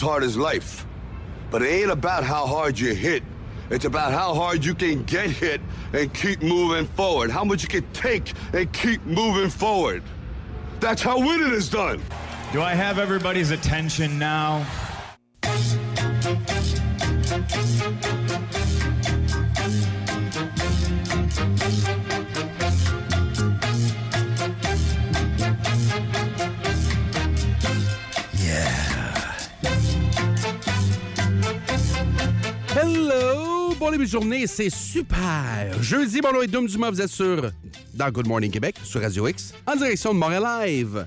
hard as life. But it ain't about how hard you hit. It's about how hard you can get hit and keep moving forward. How much you can take and keep moving forward. That's how winning is done. Do I have everybody's attention now? Hello! Bon début de journée, c'est super! Jeudi, bon et Doom Dumas, vous êtes dans Good Morning Québec, sur Radio X, en direction de Montréal Live.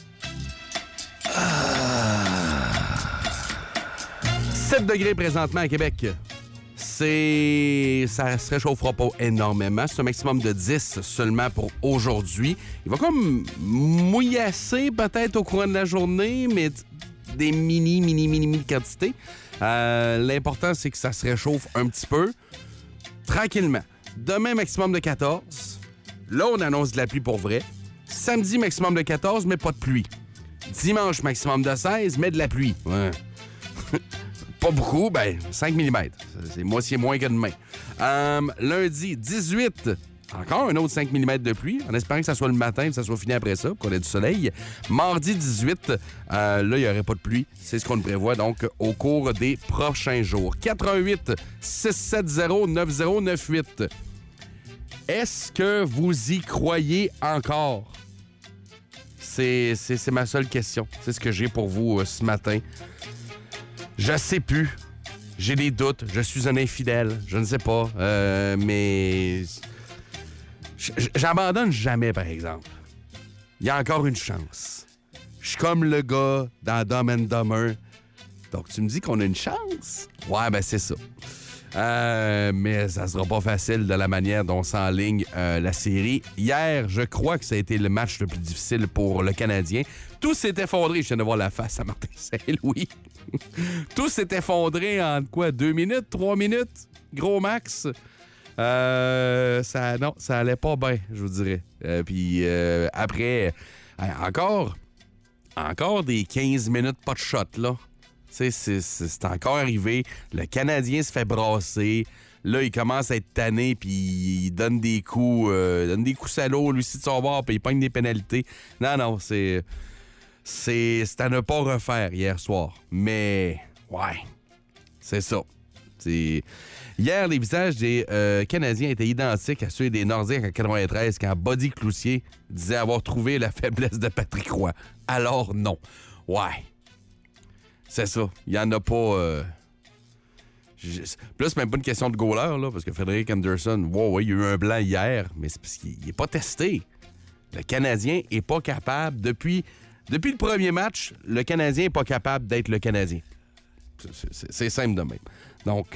7 degrés présentement à Québec. Ça se réchauffera pas énormément. C'est un maximum de 10 seulement pour aujourd'hui. Il va comme mouillasser peut-être au courant de la journée, mais des mini quantités. L'important, c'est que ça se réchauffe un petit peu, tranquillement. Demain, maximum de 14. Là, on annonce de la pluie pour vrai. Samedi, maximum de 14, mais pas de pluie. Dimanche, maximum de 16, mais de la pluie. Ouais. Pas beaucoup, 5 mm. C'est moitié moins que demain. Lundi, 18. Encore un autre 5 mm de pluie, en espérant que ça soit le matin et que ça soit fini après ça, pour qu'on ait du soleil. Mardi 18, là, il n'y aurait pas de pluie. C'est ce qu'on prévoit, donc, au cours des prochains jours. 88 670 9098. Est-ce que vous y croyez encore? C'est ma seule question. C'est ce que j'ai pour vous ce matin. Je sais plus. J'ai des doutes. Je suis un infidèle. Je ne sais pas. Mais... J'abandonne jamais, par exemple. Il y a encore une chance. Je suis comme le gars dans Dumb and Dumber. Donc, tu me dis qu'on a une chance? Ouais, c'est ça. Mais ça sera pas facile de la manière dont s'enligne la série. Hier, je crois que ça a été le match le plus difficile pour le Canadien. Tout s'est effondré. Je viens de voir la face à Martin Saint-Louis. Tout s'est effondré en quoi? 2 minutes? 3 minutes? Gros max? Ça allait pas bien, je vous dirais. Puis après, encore des 15 minutes pas de shot, là. C'est encore arrivé. Le Canadien se fait brasser. Là, il commence à être tanné, puis il donne des coups salauds, lui aussi, de son bord, puis il pogne des pénalités. Non, c'est à ne pas refaire hier soir. Mais, ouais, c'est ça. Hier, les visages des Canadiens étaient identiques à ceux des Nordiques en 93 quand Buddy Cloutier disait avoir trouvé la faiblesse de Patrick Roy. Alors non. Ouais. C'est ça. Il n'y en a pas... Plus, c'est même pas une question de goaler, là, parce que Frédéric Anderson, il y a eu un blanc hier, mais c'est parce qu'il n'est pas testé. Le Canadien n'est pas capable... Depuis le premier match, le Canadien n'est pas capable d'être le Canadien. C'est simple de même. Donc,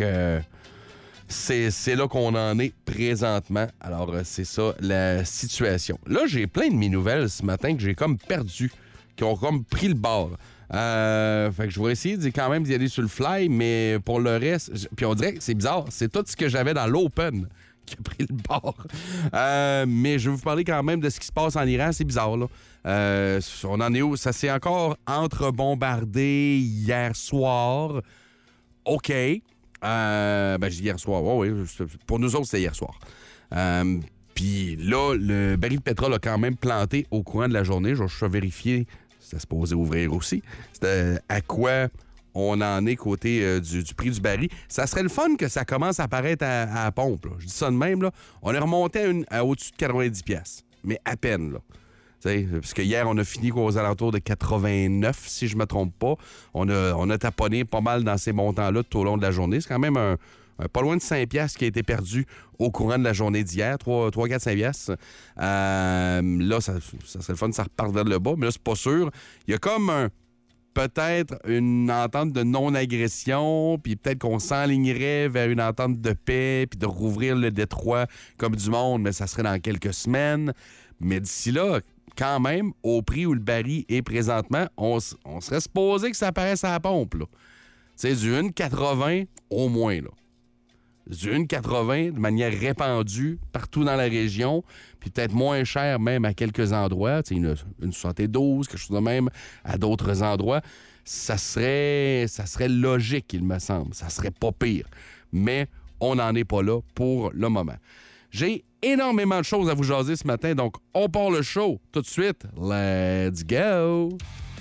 c'est là qu'on en est présentement. Alors, c'est ça, la situation. Là, j'ai plein de mes nouvelles ce matin que j'ai comme perdu, qui ont comme pris le bord. Fait que je vais essayer quand même d'y aller sur le fly, mais pour le reste... Puis on dirait que c'est bizarre. C'est tout ce que j'avais dans l'Open qui a pris le bord. Mais je vais vous parler quand même de ce qui se passe en Iran. C'est bizarre, là. On en est où? Ça s'est encore entre-bombardé hier soir. OK. Je dis hier soir. Oui. Pour nous autres, c'était hier soir. Puis là, le baril de pétrole a quand même planté au courant de la journée. Je vais vérifier. C'était supposé ouvrir aussi. C'était à quoi on en est côté du prix du baril. Ça serait le fun que ça commence à apparaître à la pompe. Là. Je dis ça de même. Là. On est remonté à au-dessus de 90$. Mais à peine. Là. Parce que hier, on a fini aux alentours de 89, si je me trompe pas. On a taponné pas mal dans ces montants-là tout au long de la journée. C'est quand même un pas loin de 5$ qui a été perdu au courant de la journée d'hier. 3, 4, 5$. Là, ça serait le fun, ça repart vers le bas, mais là, c'est pas sûr. Il y a comme peut-être une entente de non-agression, puis peut-être qu'on s'enlignerait vers une entente de paix, puis de rouvrir le détroit comme du monde, mais ça serait dans quelques semaines. Mais d'ici là, quand même, au prix où le baril est présentement, on serait supposé que ça apparaisse à la pompe, là. Tu sais, du 1,80 au moins, là. Du 1,80 de manière répandue partout dans la région, puis peut-être moins cher même à quelques endroits, tu sais, une 72, quelque chose de même à d'autres endroits. ça serait logique, il me semble. Ça serait pas pire. Mais on n'en est pas là pour le moment. J'ai énormément de choses à vous jaser ce matin, donc on part le show tout de suite. Let's go!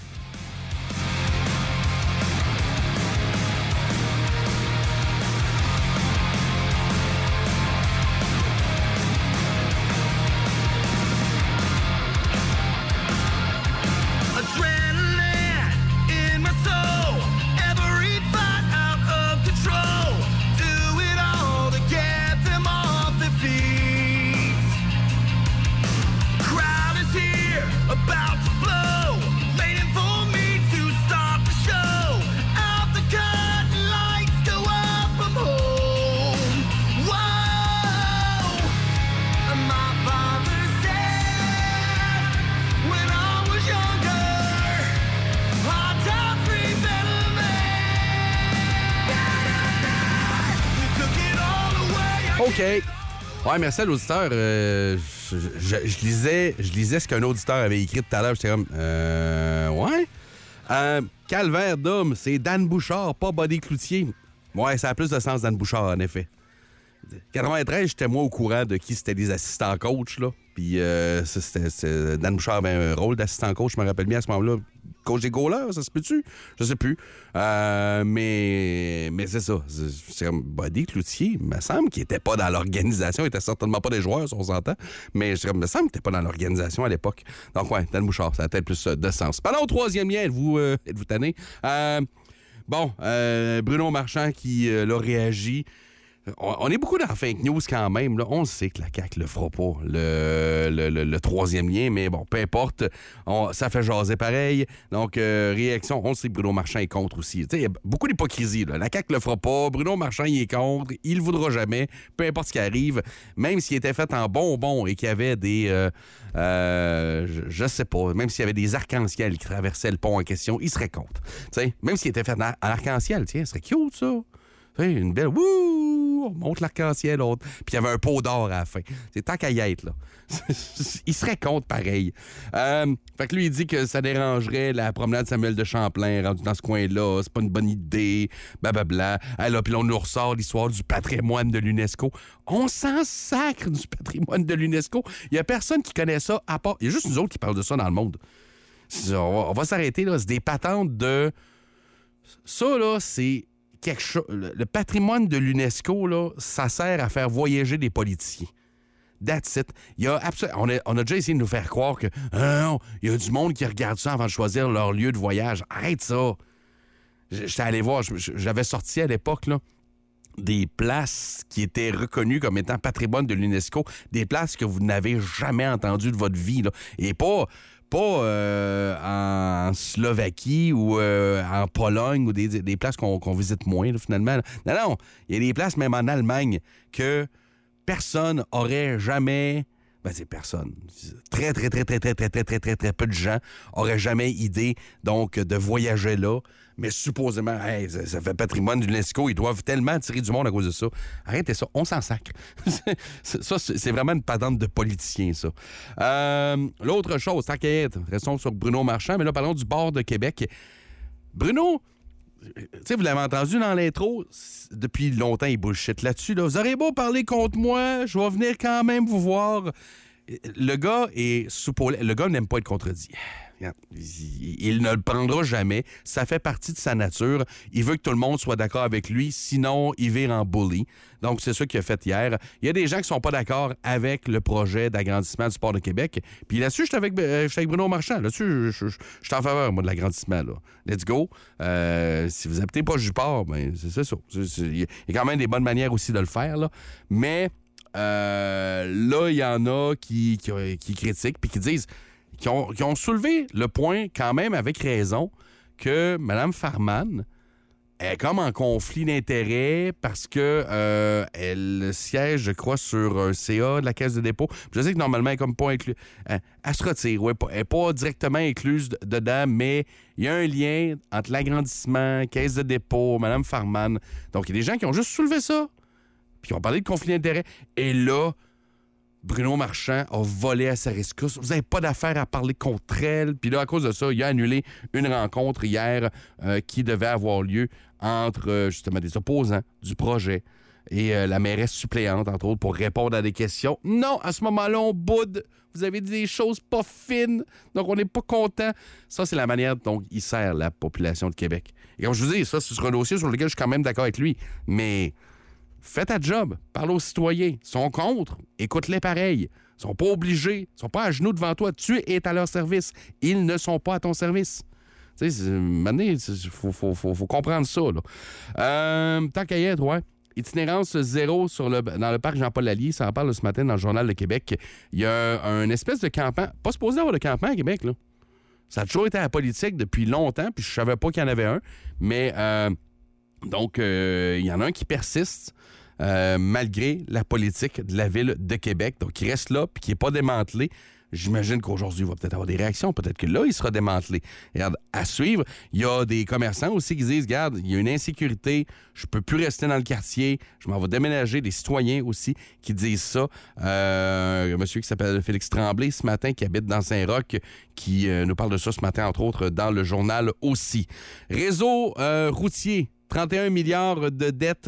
OK. Ouais, merci à l'auditeur. Je lisais ce qu'un auditeur avait écrit tout à l'heure. J'étais comme, ouais. Calvaire d'homme, c'est Dan Bouchard, pas Buddy Cloutier. Ouais, ça a plus de sens, Dan Bouchard, en effet. 93, j'étais moi au courant de qui c'était des assistants coach, là. Puis Dan Bouchard avait un rôle d'assistant coach, je me rappelle bien à ce moment-là. Coach des goalers, ça se peut-tu? Je sais plus. Mais c'est ça. C'est comme Buddy Cloutier, il me semble qu'il était pas dans l'organisation. Il était certainement pas des joueurs, si on s'entend. Mais il me semble qu'il était pas dans l'organisation à l'époque. Donc, ouais, Dan Bouchard, ça a peut-être plus de sens. Pendant au troisième lien, êtes-vous tanné? Bruno Marchand qui l'a réagi. On est beaucoup dans fake news quand même. Là. On le sait que la CAQ le fera pas, le troisième lien, mais bon, peu importe. Ça fait jaser pareil. Donc, réaction, on le sait que Bruno Marchand est contre aussi. Il y a beaucoup d'hypocrisie. Là. La CAQ le fera pas, Bruno Marchand il est contre, il le voudra jamais, peu importe ce qui arrive. Même s'il était fait en bonbon et qu'il y avait des... je sais pas, même s'il y avait des arcs-en-ciel qui traversaient le pont en question, il serait contre. T'sais, même s'il était fait en arc-en-ciel, ce serait cute, ça. Une belle... Wouh! On monte l'arc-en-ciel, l'autre. Puis il y avait un pot d'or à la fin. C'est tant qu'à y être, là. Il serait contre pareil. Fait que lui, il dit que ça dérangerait la promenade Samuel de Champlain rendue dans ce coin-là. C'est pas une bonne idée. Blablabla. Là, puis on nous ressort l'histoire du patrimoine de l'UNESCO. On s'en sacre du patrimoine de l'UNESCO. Il y a personne qui connaît ça à part... Il y a juste nous autres qui parlent de ça dans le monde. On va s'arrêter, là. C'est des patentes de... Ça, là, c'est... quelque chose. Le patrimoine de l'UNESCO, là, ça sert à faire voyager des politiciens. That's it. Il y a on a déjà essayé de nous faire croire que il y a du monde qui regarde ça avant de choisir leur lieu de voyage. Arrête ça. J'étais allé voir, j'avais sorti à l'époque là, des places qui étaient reconnues comme étant patrimoine de l'UNESCO, des places que vous n'avez jamais entendues de votre vie. Là. Et pas en Slovaquie ou en Pologne ou des places qu'on visite moins, là, finalement. Non, il y a des places même en Allemagne que personne aurait jamais... c'est personne. Très peu de gens auraient jamais idée, donc, de voyager là. Mais supposément, ça fait patrimoine de l'UNESCO, ils doivent tellement attirer du monde à cause de ça. Arrêtez ça, on s'en sacre. Ça, c'est vraiment une patente de politicien, ça. L'autre chose, tant qu'à être, restons sur Bruno Marchand, mais là, parlons du bord de Québec. Bruno, vous l'avez entendu dans l'intro, depuis longtemps, il bullshit là-dessus. Là. Vous aurez beau parler contre moi, je vais venir quand même vous voir. Le gars est soupolé. Le gars n'aime pas être contredit. Il ne le prendra jamais. Ça fait partie de sa nature. Il veut que tout le monde soit d'accord avec lui, sinon il vire en bully. Donc, c'est ça qu'il a fait hier. Il y a des gens qui sont pas d'accord avec le projet d'agrandissement du port de Québec. Puis là-dessus, je suis avec Bruno Marchand. Là-dessus, je suis en faveur, moi, de l'agrandissement. Là. Let's go. Si vous habitez pas du port, c'est ça. Il y a quand même des bonnes manières aussi de le faire. Là. Mais là, il y en a qui critiquent puis qui disent... Qui ont soulevé le point, quand même avec raison, que Mme Farman est comme en conflit d'intérêts parce que elle siège, je crois, sur un CA de la Caisse de dépôt. Je sais que normalement, elle n'est comme pas incluse. Elle se retire, oui. Elle n'est pas directement incluse dedans, mais il y a un lien entre l'agrandissement, Caisse de dépôt, Mme Farman. Donc, il y a des gens qui ont juste soulevé ça, puis qui ont parlé de conflit d'intérêts. Et là, Bruno Marchand a volé à sa rescousse. Vous n'avez pas d'affaire à parler contre elle. Puis là, à cause de ça, il a annulé une rencontre hier qui devait avoir lieu entre, justement, des opposants du projet et la mairesse suppléante, entre autres, pour répondre à des questions. Non, à ce moment-là, on boude. Vous avez dit des choses pas fines, donc on n'est pas content. Ça, c'est la manière dont il sert la population de Québec. Et comme je vous dis, ça, c'est sur un dossier sur lequel je suis quand même d'accord avec lui. Mais fais ta job, parle aux citoyens. Ils sont contre, écoute-les pareil. Ils sont pas obligés, ils sont pas à genoux devant toi. Tu es à leur service. Ils ne sont pas à ton service. Tu sais, maintenant, il faut comprendre ça, là. Tant qu'à y être, ouais. Itinérance zéro dans le parc Jean-Paul Lallier. Ça en parle ce matin dans le Journal de Québec. Il y a un espèce de campement. Pas supposé avoir de campement à Québec, là. Ça a toujours été à la politique depuis longtemps, puis je savais pas qu'il y en avait un. Mais, donc, il y en a un qui persiste malgré la politique de la Ville de Québec. Donc, il reste là, puis qui n'est pas démantelé. J'imagine qu'aujourd'hui, il va peut-être avoir des réactions. Peut-être que là, il sera démantelé. Regarde, à suivre, il y a des commerçants aussi qui disent, regarde, il y a une insécurité, je peux plus rester dans le quartier, je m'en vais déménager. Des citoyens aussi qui disent ça. Un monsieur qui s'appelle Félix Tremblay ce matin, qui habite dans Saint-Roch, qui nous parle de ça ce matin, entre autres, dans le journal aussi. Réseau routier. 31 milliards de dettes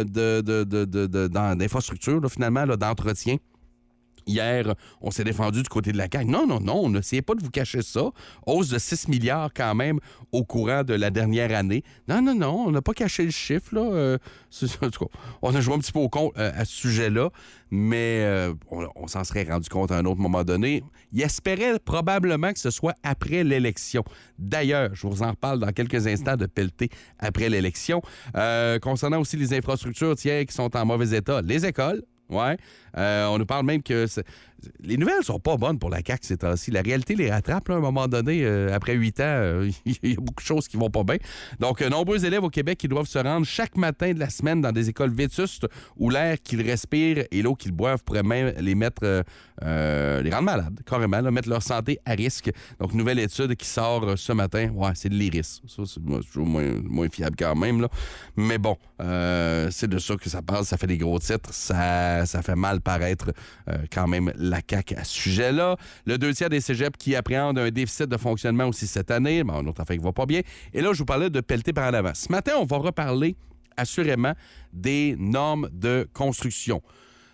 d'infrastructures, finalement, là, d'entretien. Hier, on s'est défendu du côté de la CAQ. Non, on n'essayait pas de vous cacher ça. Hausse de 6 milliards quand même au courant de la dernière année. Non, on n'a pas caché le chiffre, là. On a joué un petit peu au compte à ce sujet-là, mais on s'en serait rendu compte à un autre moment donné. Il espérait probablement que ce soit après l'élection. D'ailleurs, je vous en reparle dans quelques instants de pelleter après l'élection. Concernant aussi les infrastructures, qui sont en mauvais état, les écoles. Ouais. On nous parle même que les nouvelles sont pas bonnes pour la CAQ ces temps-ci. La réalité les rattrape là, à un moment donné. Après 8 ans, il y a beaucoup de choses qui vont pas bien. Donc, nombreux élèves au Québec qui doivent se rendre chaque matin de la semaine dans des écoles vétustes où l'air qu'ils respirent et l'eau qu'ils boivent pourrait même les mettre, les rendre malades, carrément, là, mettre leur santé à risque. Donc, nouvelle étude qui sort ce matin. Ouais, c'est de l'IRIS. Ça, c'est toujours moins fiable quand même, là. Mais bon, c'est de ça que ça parle. Ça fait des gros titres. Ça fait mal paraître quand même la CAQ à ce sujet-là. Le 2/3 des cégeps qui appréhendent un déficit de fonctionnement aussi cette année. Bon, une autre affaire qui va pas bien. Et là, je vous parlais de pelleter par en avant. Ce matin, on va reparler assurément des normes de construction.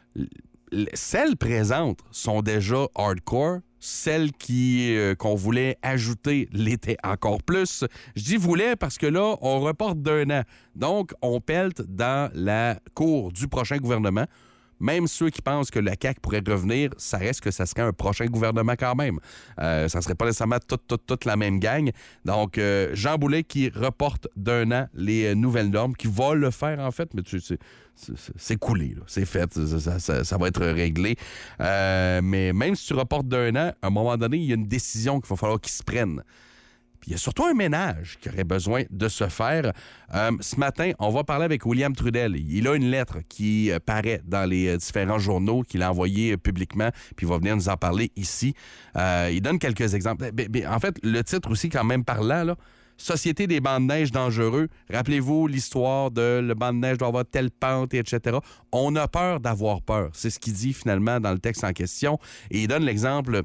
Celles présentes sont déjà hardcore. Celles qu'on voulait ajouter l'étaient encore plus. Je dis voulait parce que là, on reporte d'1 an. Donc, on pelte dans la cour du prochain gouvernement. Même ceux qui pensent que la CAQ pourrait revenir, ça reste que ça serait un prochain gouvernement quand même. Ça ne serait pas nécessairement toute la même gang. Donc, Jean Boulet qui reporte d'1 an les nouvelles normes, qui va le faire en fait, mais c'est coulé, là. C'est fait, ça va être réglé. Mais même si tu reportes d'1 an, à un moment donné, il y a une décision qu'il va falloir qu'ils se prennent. Puis il y a surtout un ménage qui aurait besoin de se faire. Ce matin, on va parler avec William Trudel. Il a une lettre qui paraît dans les différents journaux qu'il a envoyée publiquement, puis il va venir nous en parler ici. Il donne quelques exemples. En fait, le titre aussi, quand même parlant, là, Société des bancs de neige dangereux. Rappelez-vous l'histoire de le banc de neige doit avoir telle pente, etc. On a peur d'avoir peur. C'est ce qu'il dit finalement dans le texte en question. Et il donne l'exemple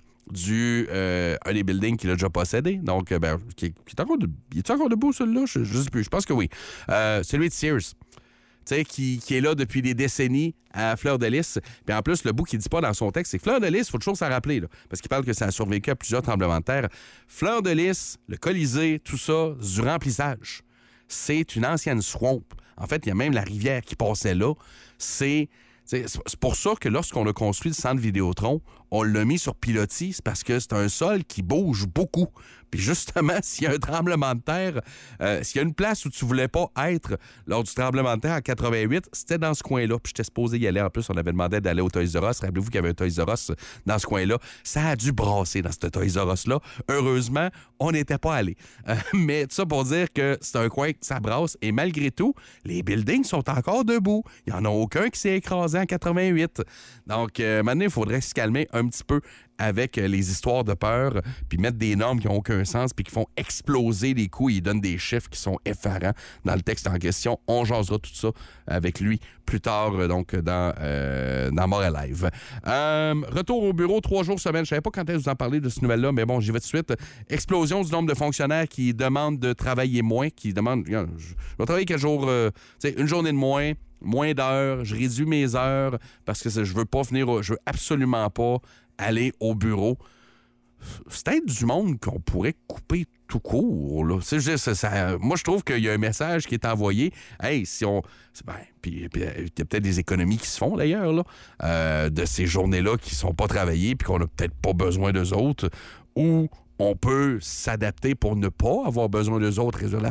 un des buildings qu'il a déjà possédé. Donc, qui est encore debout, celui-là? Je ne sais plus. Je pense que oui. Celui de Sears. Tu sais, qui est là depuis des décennies à Fleur-de-Lys. Puis en plus, le bout qu'il ne dit pas dans son texte, c'est que Fleur-de-Lys, il faut toujours s'en rappeler, là, parce qu'il parle que ça a survécu à plusieurs tremblements de terre. Fleur-de-Lys, le Colisée, tout ça, du remplissage. C'est une ancienne swamp. En fait, il y a même la rivière qui passait là. C'est pour ça que lorsqu'on a construit le centre Vidéotron, on l'a mis sur pilotis, c'est parce que c'est un sol qui bouge beaucoup. Puis justement, s'il y a un tremblement de terre, s'il y a une place où tu voulais pas être lors du tremblement de terre en 88, c'était dans ce coin-là. Puis j'étais supposé y aller. En plus, on avait demandé d'aller au Toys R Us. Rappelez-vous qu'il y avait un Toys R Us dans ce coin-là. Ça a dû brasser dans ce Toys R Us-là. Heureusement, on n'était pas allé. Mais tout ça pour dire que c'est un coin que ça brasse. Et malgré tout, les buildings sont encore debout. Il n'y en a aucun qui s'est écrasé en 88. Donc, maintenant, il faudrait se calmer un un petit peu avec les histoires de peur, puis mettre des normes qui n'ont aucun sens, puis qui font exploser les coûts. Il donne des chiffres qui sont effarants dans le texte en question. On jasera tout ça avec lui plus tard, donc, dans Montréal Live. Retour au bureau, 3 jours semaine. Je ne savais pas quand est-ce que vous en parlez de cette nouvelle-là, mais bon, j'y vais tout de suite. Explosion du nombre de fonctionnaires qui demandent de travailler moins, qui demandent... Je vais travailler 4 jours, une journée de moins d'heures, je réduis mes heures parce que je veux pas venir, je veux absolument pas aller au bureau. C'est peut-être du monde qu'on pourrait couper tout court, là. Moi, je trouve qu'il y a un message qui est envoyé. Hey, si on... Puis il y a peut-être des économies qui se font, d'ailleurs, là, de ces journées-là qui sont pas travaillées puis qu'on a peut-être pas besoin d'eux autres, ou on peut s'adapter pour ne pas avoir besoin d'eux autres, réduire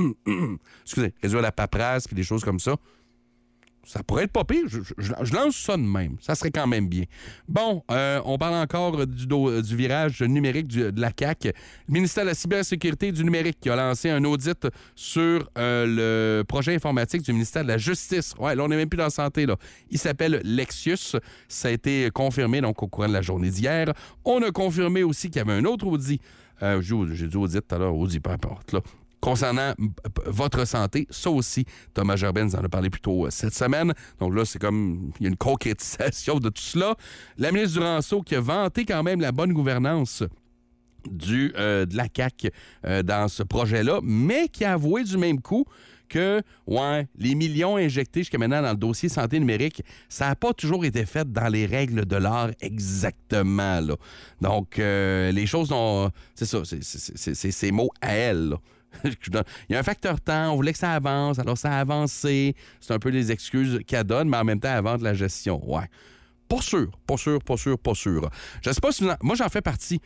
la paperasse puis des choses comme ça. Ça pourrait être pas pire. Je lance ça de même. Ça serait quand même bien. Bon, on parle encore du virage numérique de la CAQ. Le ministère de la Cybersécurité et du numérique qui a lancé un audit sur le projet informatique du ministère de la Justice. Ouais, là, on n'est même plus dans la santé, là. Il s'appelle Lexius. Ça a été confirmé, donc, au courant de la journée d'hier. On a confirmé aussi qu'il y avait un autre audit. J'ai dit audit tout à l'heure, audit, peu importe, là. Concernant votre santé, ça aussi, Thomas Gerbet nous en a parlé plus tôt cette semaine. Donc là, c'est comme, il y a une concrétisation de tout cela. La ministre Duranceau qui a vanté quand même la bonne gouvernance de la CAQ dans ce projet-là, mais qui a avoué du même coup que, les millions injectés jusqu'à maintenant dans le dossier santé numérique, ça n'a pas toujours été fait dans les règles de l'art exactement, là. Donc, les choses ont... C'est ça, c'est ces mots à elle, là. Il y a un facteur temps, on voulait que ça avance, alors ça a avancé. C'est un peu les excuses qu'elle donne, mais en même temps, elle vante la gestion. Ouais. Pas sûr. Je sais pas si... Moi, j'en fais partie.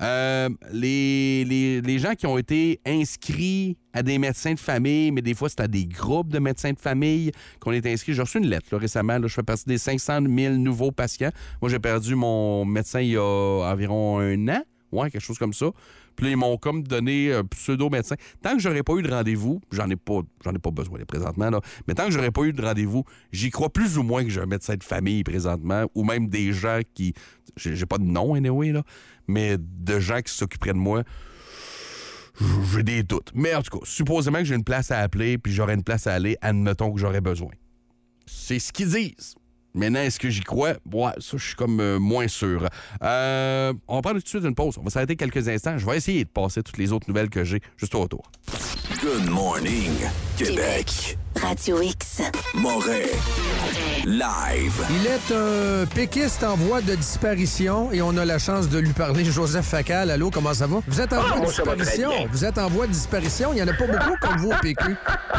Les gens qui ont été inscrits à des médecins de famille, mais des fois, c'est à des groupes de médecins de famille qu'on est inscrits. J'ai reçu une lettre là, récemment. Là, je fais partie des 500 000 nouveaux patients. Moi, j'ai perdu mon médecin il y a environ 1 an. Ouais, quelque chose comme ça. Puis là, ils m'ont comme donné un pseudo-médecin. Tant que j'aurais pas eu de rendez-vous, j'en ai pas besoin présentement, là, mais tant que j'aurais pas eu de rendez-vous, j'y crois plus ou moins que j'ai un médecin de famille présentement, ou même des gens qui... J'ai pas de nom, anyway, là, mais de gens qui s'occuperaient de moi, j'ai des doutes. Mais en tout cas, supposément que j'ai une place à appeler, puis j'aurais une place à aller, admettons que j'aurais besoin. C'est ce qu'ils disent. Maintenant, est-ce que j'y crois? Ouais, ça, je suis comme moins sûr. On va prendre tout de suite une pause. On va s'arrêter quelques instants. Je vais essayer de passer toutes les autres nouvelles que j'ai juste au retour. Good morning, Québec. Radio X. Montréal. Live. Il est un péquiste en voie de disparition et on a la chance de lui parler. Joseph Facal, allô, comment ça va? Vous êtes en voie de disparition. Vous êtes en voie de disparition. Il n'y en a pas beaucoup comme vous au PQ.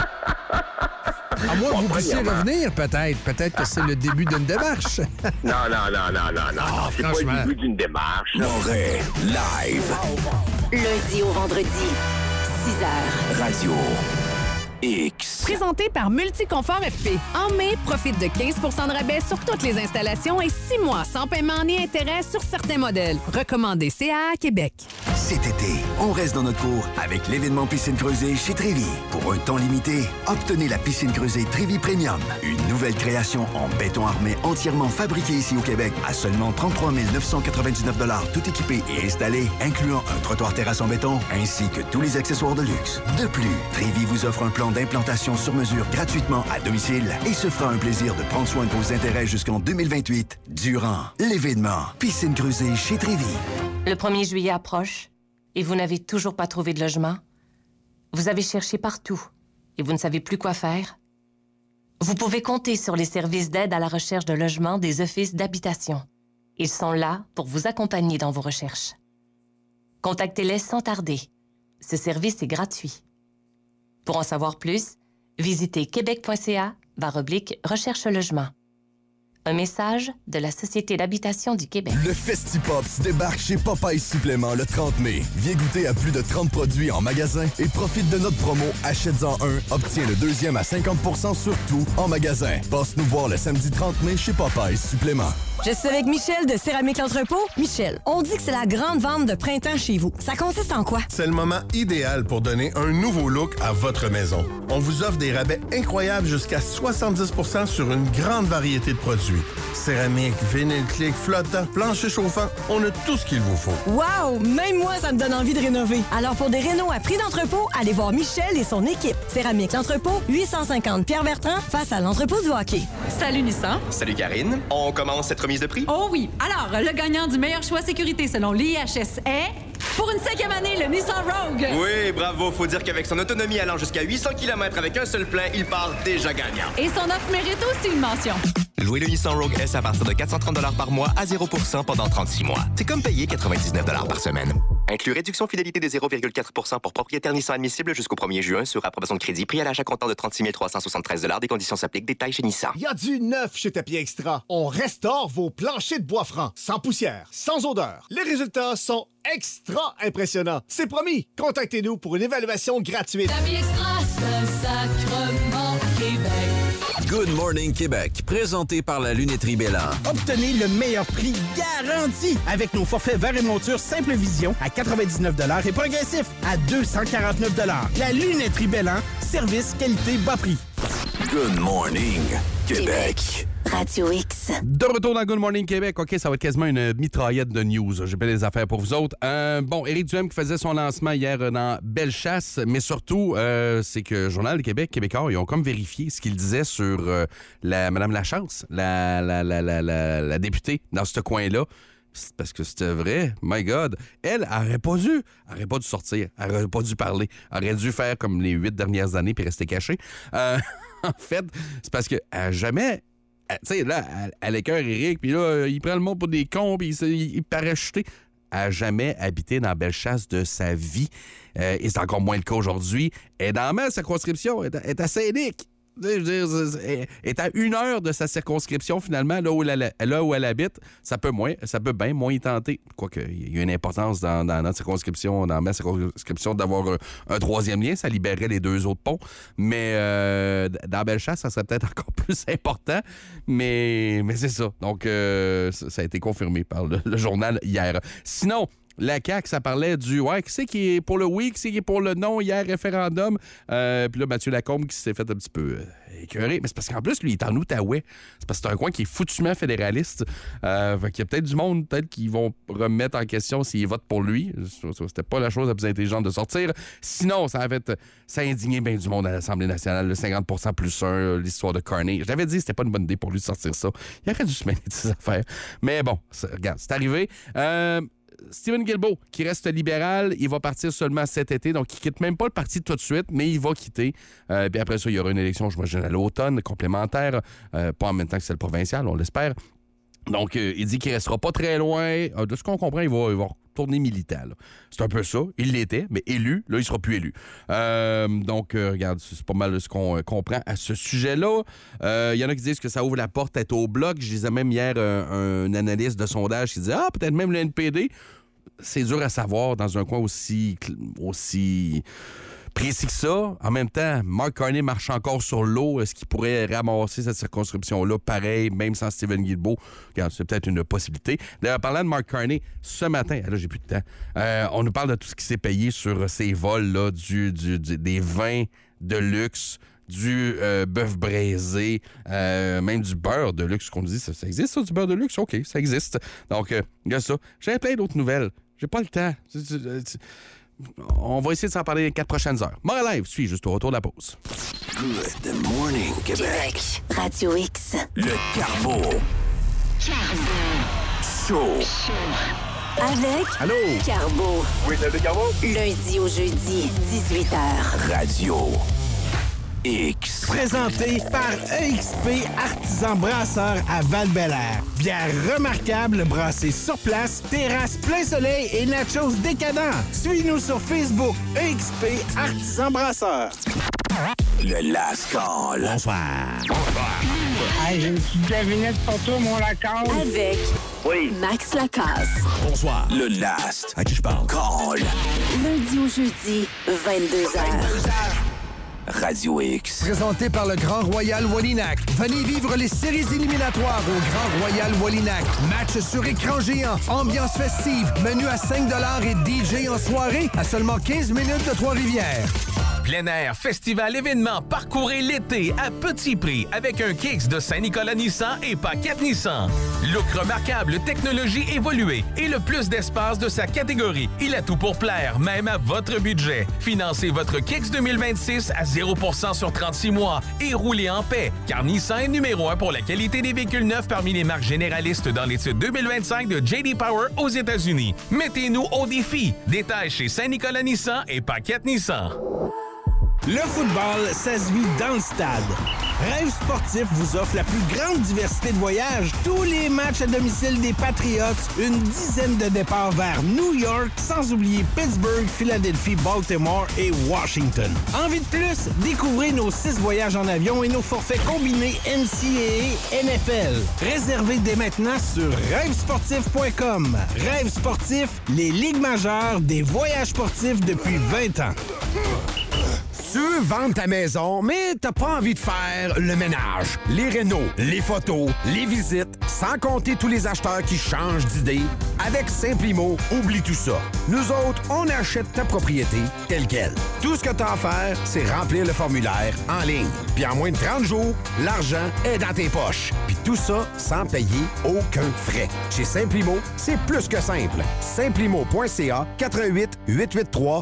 À moins que vous puissiez revenir, peut-être. Peut-être que c'est le début d'une démarche. Non. C'est pas le début d'une démarche. Montréal. Live. Lundi au vendredi, 6h. Radio X. Présenté par Multiconfort FP. En mai, profite de 15 de rabais sur toutes les installations et 6 mois sans paiement ni intérêt sur certains modèles. Recommandé CAA Québec. Cet été, on reste dans notre cours avec l'événement Piscine Creusée chez Trévi. Pour un temps limité, obtenez la piscine creusée Trévi Premium. Une nouvelle création en béton armé entièrement fabriquée ici au Québec à seulement 33 999 $ tout équipé et installé, incluant un trottoir terrasse en béton ainsi que tous les accessoires de luxe. De plus, Trévi vous offre un plan d'implantation sur mesure gratuitement à domicile et se fera un plaisir de prendre soin de vos intérêts jusqu'en 2028 durant l'événement Piscine creusée chez Trévi. Le 1er juillet approche et vous n'avez toujours pas trouvé de logement. Vous avez cherché partout et vous ne savez plus quoi faire. Vous pouvez compter sur les services d'aide à la recherche de logement des offices d'habitation. Ils sont là pour vous accompagner dans vos recherches. Contactez-les sans tarder. Ce service est gratuit. Pour en savoir plus, visitez québec.ca/recherche-logement. Un message de la Société d'habitation du Québec. Le Festipops débarque chez Popeyes Supplément le 30 mai. Viens goûter à plus de 30 produits en magasin et profite de notre promo Achète-en un, obtiens le deuxième à 50% sur tout en magasin. Passe nous voir le samedi 30 mai chez Popeyes Supplément. Je suis avec Michel de Céramique L'Entrepôt. Michel, on dit que c'est la grande vente de printemps chez vous. Ça consiste en quoi? C'est le moment idéal pour donner un nouveau look à votre maison. On vous offre des rabais incroyables jusqu'à 70% sur une grande variété de produits. aujourd'hui. Céramique, vinyle clic, flottant, plancher chauffant, on a tout ce qu'il vous faut. Wow! Même moi, ça me donne envie de rénover. Alors, pour des rénos à prix d'entrepôt, allez voir Michel et son équipe. Céramique L'Entrepôt, 850 Pierre-Bertrand, face à l'entrepôt du hockey. Salut Nissan. Salut Karine. On commence cette remise de prix? Oh oui. Alors, le gagnant du meilleur choix sécurité selon l'IHS est... Pour une 5e année, le Nissan Rogue. Oui, bravo. Faut dire qu'avec son autonomie allant jusqu'à 800 km avec un seul plein, il part déjà gagnant. Et son offre mérite aussi une mention. Louez le Nissan Rogue S à partir de 430 $ par mois à 0% pendant 36 mois. C'est comme payer 99 $ par semaine. Inclus réduction fidélité de 0,4% pour propriétaire Nissan admissible jusqu'au 1er juin sur approbation de crédit. Prix à l'achat comptant de 36 373 $. Des conditions s'appliquent. Détails chez Nissan. Il y a du neuf chez Tapis Extra. On restaure vos planchers de bois franc, sans poussière, sans odeur. Les résultats sont extra impressionnants. C'est promis. Contactez-nous pour une évaluation gratuite. Tapis Extra, Saint-Sacrement, Québec. Good Morning Québec, présenté par la Lunetterie Bélan. Obtenez le meilleur prix garanti avec nos forfaits verre et monture Simple Vision à 99 $ et progressif à 249 $. La Lunetterie Bélan, service, qualité, bas prix. Good Morning Québec. Radio X. De retour dans Good Morning Québec. OK, ça va être quasiment une mitraillette de news. J'ai bien des affaires pour vous autres. Bon, Éric Duhem qui faisait son lancement hier dans Bellechasse, mais surtout, c'est que Journal de Québec, Québécois, ils ont comme vérifié ce qu'il disait sur Mme Lachance, la députée dans ce coin-là. Parce que c'était vrai. My God. Elle aurait pas dû sortir. Elle aurait pas dû parler. Elle aurait dû faire comme les 8 dernières années puis rester cachée. En fait, c'est parce que jamais... Tu sais, là, elle écœure Éric, puis là, il prend le monde pour des cons, puis il paraît chuter. Elle n'a jamais habité dans Bellechasse de sa vie. Et c'est encore moins le cas aujourd'hui. Elle est dans ma circonscription. Elle est à Saint-Nic. Je veux dire, elle est à 1 heure de sa circonscription, finalement, là où elle habite. Ça peut bien moins y tenter. Quoique, il y a une importance dans notre circonscription, dans ma circonscription, d'avoir un 3e lien. Ça libérerait les 2 autres ponts. Mais dans Bellechasse, ça serait peut-être encore plus important. Mais c'est ça. Donc, ça a été confirmé par le journal hier. Sinon, la CAQ, ça parlait du « ouais, qui c'est qui est pour le oui, qui c'est qui est pour le non hier, référendum? » Puis là, Mathieu Lacombe qui s'est fait un petit peu écœuré. Mais c'est parce qu'en plus, lui, il est en Outaouais. C'est parce que c'est un coin qui est foutument fédéraliste. Fait qu'il y a peut-être du monde qui vont remettre en question s'ils votent pour lui. C'était pas la chose la plus intelligente de sortir. Sinon, ça a indigné bien du monde à l'Assemblée nationale. Le 50% plus 1, l'histoire de Carney. Je l'avais dit, c'était pas une bonne idée pour lui de sortir ça. Il aurait dû se mêler de ses affaires. Mais bon, regarde, c'est arrivé. Stephen Guilbeault, qui reste libéral, il va partir seulement cet été, donc il quitte même pas le parti tout de suite, mais il va quitter. Puis après ça, il y aura une élection, j'imagine, à l'automne, complémentaire, pas en même temps que celle provinciale, on l'espère. Donc, il dit qu'il restera pas très loin. De ce qu'on comprend, il va retourner militant. Là. C'est un peu ça. Il l'était, mais élu, là, il sera plus élu. Donc, regarde, c'est pas mal ce qu'on comprend à ce sujet-là. Il y en a qui disent que ça ouvre la porte à être au bloc. Je disais même hier un analyste de sondage qui disait « Ah, peut-être même le NPD. » C'est dur à savoir dans un coin aussi précis que ça. En même temps, Mark Carney marche encore sur l'eau. Est-ce qu'il pourrait ramasser cette circonscription-là pareil, même sans Stephen Guilbeault? Regarde, c'est peut-être une possibilité. D'ailleurs, parlant de Mark Carney, ce matin, là, j'ai plus de temps, on nous parle de tout ce qui s'est payé sur ces vols-là, des vins de luxe, du bœuf braisé, même du beurre de luxe, qu'on nous dit. Ça existe, ça, du beurre de luxe? OK, ça existe. Donc, regarde ça. J'avais plein d'autres nouvelles. J'ai pas le temps. On va essayer de s'en parler les 4 prochaines heures. More Live suit juste au retour de la pause. Good Morning Québec. Radio X. Le Carbo. Show. Avec Allô? Carbo. Oui, c'est Carbo. Lundi au jeudi, 18h. Radio X. Présenté par EXP Artisan Brasseur à Val-Bélair. Bière remarquable brassée sur place, terrasse plein soleil et nachos décadents. Suis-nous sur Facebook, EXP Artisan Brasseur. Le Last Call. Bonsoir. Hey, j'ai une petite devinette pour toi, mon Lacasse. Avec Max Lacasse. Bonsoir. Le Last. À qui je parle? Call. Lundi au jeudi, 22h. Radio X. Présenté par le Grand Royal Wallinac. Venez vivre les séries éliminatoires au Grand Royal Wallinac. Match sur écran géant, ambiance festive, menu à 5$ et DJ en soirée à seulement 15 minutes de Trois-Rivières. Plein air, festival, événement, parcourez l'été à petit prix avec un Kicks de Saint-Nicolas Nissan et Paquette Nissan. Look remarquable, technologie évoluée et le plus d'espace de sa catégorie. Il a tout pour plaire, même à votre budget. Financez votre Kicks 2026 à 0% sur 36 mois et roulez en paix, car Nissan est numéro 1 pour la qualité des véhicules neufs parmi les marques généralistes dans l'étude 2025 de J.D. Power aux États-Unis. Mettez-nous au défi. Détails chez Saint-Nicolas Nissan et Paquette Nissan. Le football, ça se vit dans le stade. Rêve Sportif vous offre la plus grande diversité de voyages. Tous les matchs à domicile des Patriots, une dizaine de départs vers New York, sans oublier Pittsburgh, Philadelphie, Baltimore et Washington. Envie de plus? Découvrez nos 6 voyages en avion et nos forfaits combinés NCAA NFL. Réservez dès maintenant sur rêvesportif.com. Rêve Sportif, les ligues majeures des voyages sportifs depuis 20 ans. Tu veux vendre ta maison, mais t'as pas envie de faire le ménage, les rénaux, les photos, les visites, sans compter tous les acheteurs qui changent d'idée? Avec Simplimo, oublie tout ça. Nous autres, on achète ta propriété telle quelle. Tout ce que t'as à faire, c'est remplir le formulaire en ligne. Puis en moins de 30 jours, l'argent est dans tes poches. Puis tout ça sans payer aucun frais. Chez Simplimo, c'est plus que simple. Simplimo.ca 88 883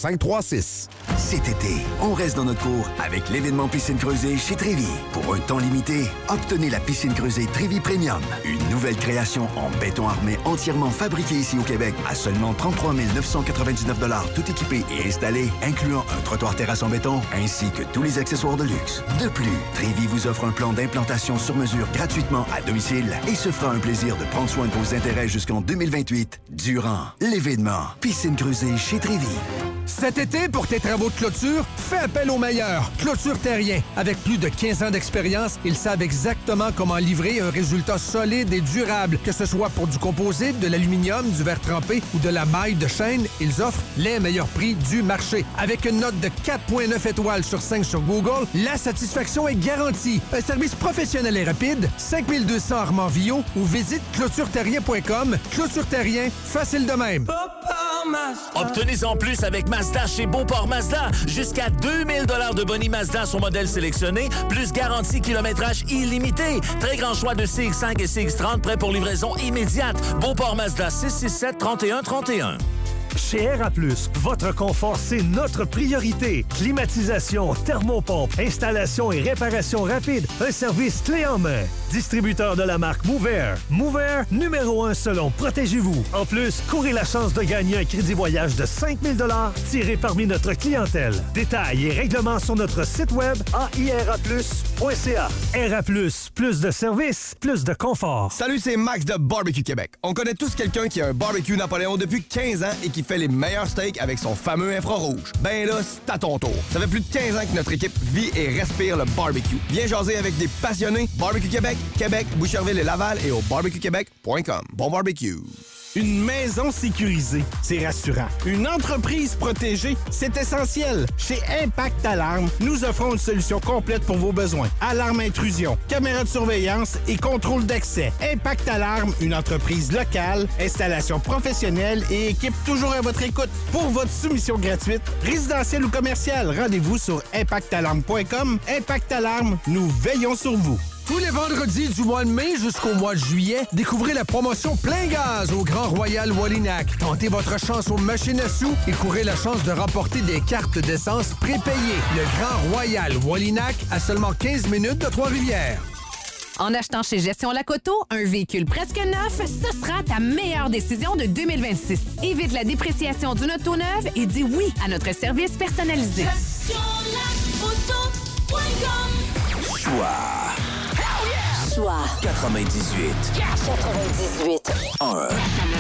0536. Cet été, on reste dans notre cour avec l'événement Piscine Creusée chez Trévi. Pour un temps limité, obtenez la piscine creusée Trévi Premium. Une nouvelle création en béton armé entièrement fabriquée ici au Québec à seulement 33 999 $ tout équipé et installé, incluant un trottoir terrasse en béton ainsi que tous les accessoires de luxe. De plus, Trévi vous offre un plan d'implantation sur mesure gratuitement à domicile et se fera un plaisir de prendre soin de vos intérêts jusqu'en 2028 durant l'événement Piscine Creusée chez Trévi. Cet été, pour tes travaux de clôture, fais appel aux meilleurs. Clôture Terrien. Avec plus de 15 ans d'expérience, ils savent exactement comment livrer un résultat solide et durable. Que ce soit pour du composite, de l'aluminium, du verre trempé ou de la maille de chaîne, ils offrent les meilleurs prix du marché. Avec une note de 4,9 étoiles sur 5 sur Google, la satisfaction est garantie. Un service professionnel et rapide, 5200 Armand-Villot ou visite clôtureterrien.com. Clôture Terrien, facile de même. Obtenez-en plus avec Mazda chez Beauport Mazda. Jusqu'à 2000 $ de boni Mazda sur modèle sélectionné, plus garantie kilométrage illimité. Très grand choix de CX-5 et CX-30 prêts pour livraison immédiate. Beauport Mazda 667-3131. Chez RA+, votre confort, c'est notre priorité. Climatisation, thermopompe, installation et réparation rapide. Un service clé en main. Distributeur de la marque Mover. Mover, numéro 1 selon Protégez-vous. En plus, courez la chance de gagner un crédit voyage de 5 000 $ tiré parmi notre clientèle. Détails et règlements sur notre site web airaplus.ca. RA+, plus de services, plus de confort. Salut, c'est Max de Barbecue Québec. On connaît tous quelqu'un qui a un barbecue Napoléon depuis 15 ans et qui fait les meilleurs steaks avec son fameux infrarouge. Ben là, c'est à ton tour. Ça fait plus de 15 ans que notre équipe vit et respire le barbecue. Viens jaser avec des passionnés. Barbecue Québec, Québec, Boucherville et Laval et au barbecuequebec.com. Bon barbecue! Une maison sécurisée, c'est rassurant. Une entreprise protégée, c'est essentiel. Chez Impact Alarme, nous offrons une solution complète pour vos besoins. Alarme intrusion, caméra de surveillance et contrôle d'accès. Impact Alarme, une entreprise locale, installation professionnelle et équipe toujours à votre écoute. Pour votre soumission gratuite, résidentielle ou commerciale, rendez-vous sur impactalarme.com. Impact Alarme, nous veillons sur vous. Tous les vendredis du mois de mai jusqu'au mois de juillet, découvrez la promotion Plein Gaz au Grand Royal Wallinac. Tentez votre chance aux machines à sous et courez la chance de remporter des cartes d'essence prépayées. Le Grand Royal Wallinac à seulement 15 minutes de Trois-Rivières. En achetant chez Gestion Lacoto, un véhicule presque neuf, ce sera ta meilleure décision de 2026. Évite la dépréciation d'une auto neuve et dis oui à notre service personnalisé. Choix 98. 1.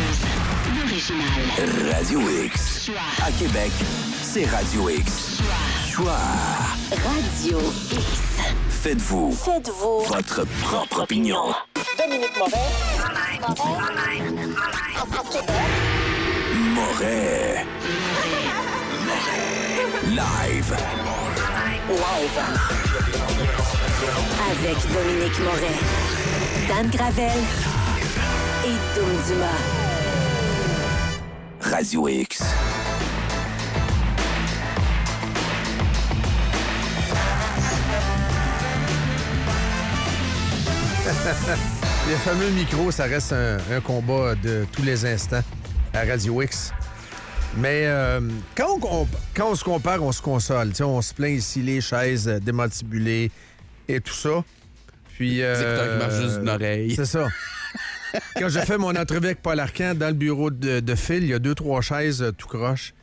Radio X. À Québec, c'est Radio X. Choix. Radio X. Faites-vous votre propre opinion. Dominique Moret. Moret. Live. Avec Dominique Moret, Dan Gravel et Dom Dumas. Radio X. Les fameux micros, ça reste un combat de tous les instants à Radio X. Mais quand on se compare, on se console. T'sais, on se plaint ici les chaises démantibulées et tout ça. Puis... TikTok marche juste d'une oreille. C'est ça. Quand j'ai fait mon entrevue avec Paul Arcand dans le bureau de Phil, il y a 2-3 chaises tout croche.